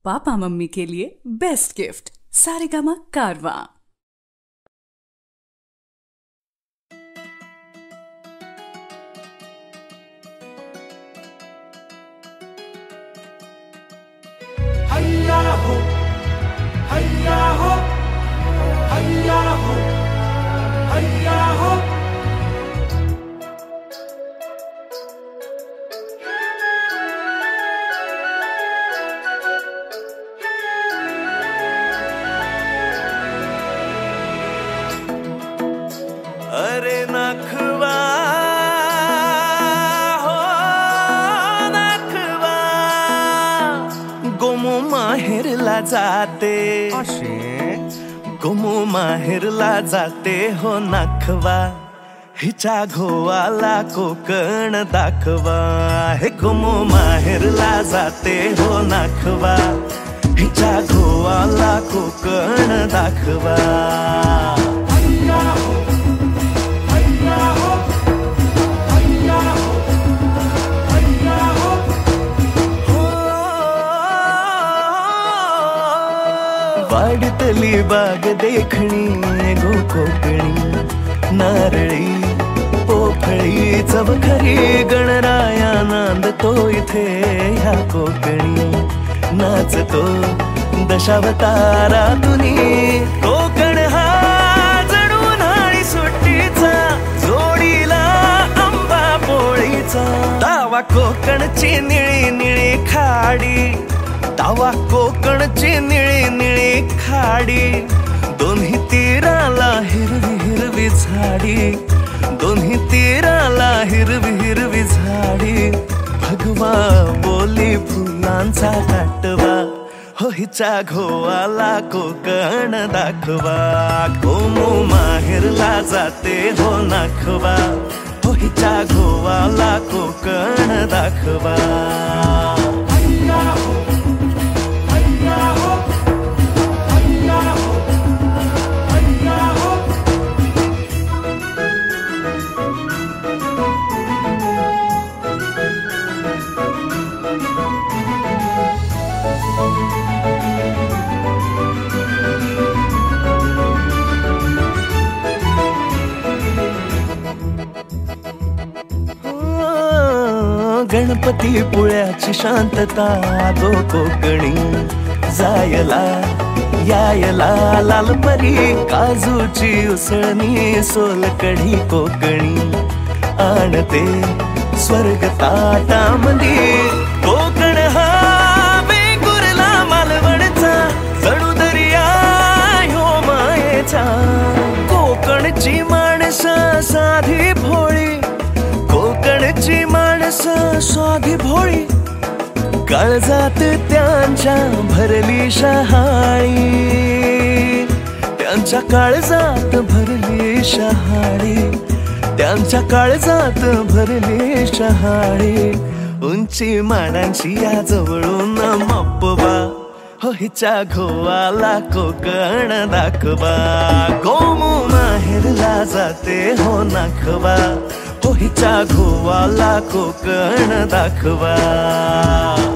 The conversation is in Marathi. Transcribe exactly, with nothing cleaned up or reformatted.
पापा मम्मी के लिए बेस्ट गिफ्ट सारेगामा कारवा। हैया हो हैया हो हैया हो हैया हो अरे नखवा हो नखवा गोमू माहेरला जाते गोमू माहेरला जाते हो नखवा हिच्या घोवाला कोकण दाखवा हे गोमू माहेरला जाते हो नखवा हिच्या घोवाला कोकण दाखवा। वाडतली बाग देखणी गो कोकणी नारळी पोफळी चवखरी गणराया नांदतो इथे ह्या कोकणी नाचतो दशावतारातुनी कोकण हा जणू नाळी सुट्टीचा जोडीला आंबा पोळीचा दावा कोकणची निळी निळी खाडी दावा कोकणची निळी निळी खाडी दोन्ही तीराला हिरवी हिरवी झाडी दोन्ही तीराला हिरवी हिरवी झाडी भगवा बोली फुलांचा काटवा हो हिच्या घोवाला कोकण दाखवा गोमू माहेरला जाते हो नाखवा हो हिच्या घोवाला कोकण दाखवा। गणपती पुळ्याची शांतता गो कोकणी जायला यायला लालपरी काजूची उसळणी सोलकढी कोकणी आणते स्वर्ग ताटामध्ये कोकण हा वेंगुर्ला मालवणचा जणू दर्या ह्यो मायेचा कोकणची माणसं साधी भोळी कोकणची माणसं साधी भोळी काळजात त्यांच्या भरली शहाळी त्यांच्या काळजात भरली शहाळी त्यांच्या काळजात भरली शहाळी उंची मानांची या जवळून मप्पवा हो हिच्या घोवाला कोकण दाखवा गोमू माहेरला जाते हो नाखवा हो हिच्या घोवाला कोकण दाखवा।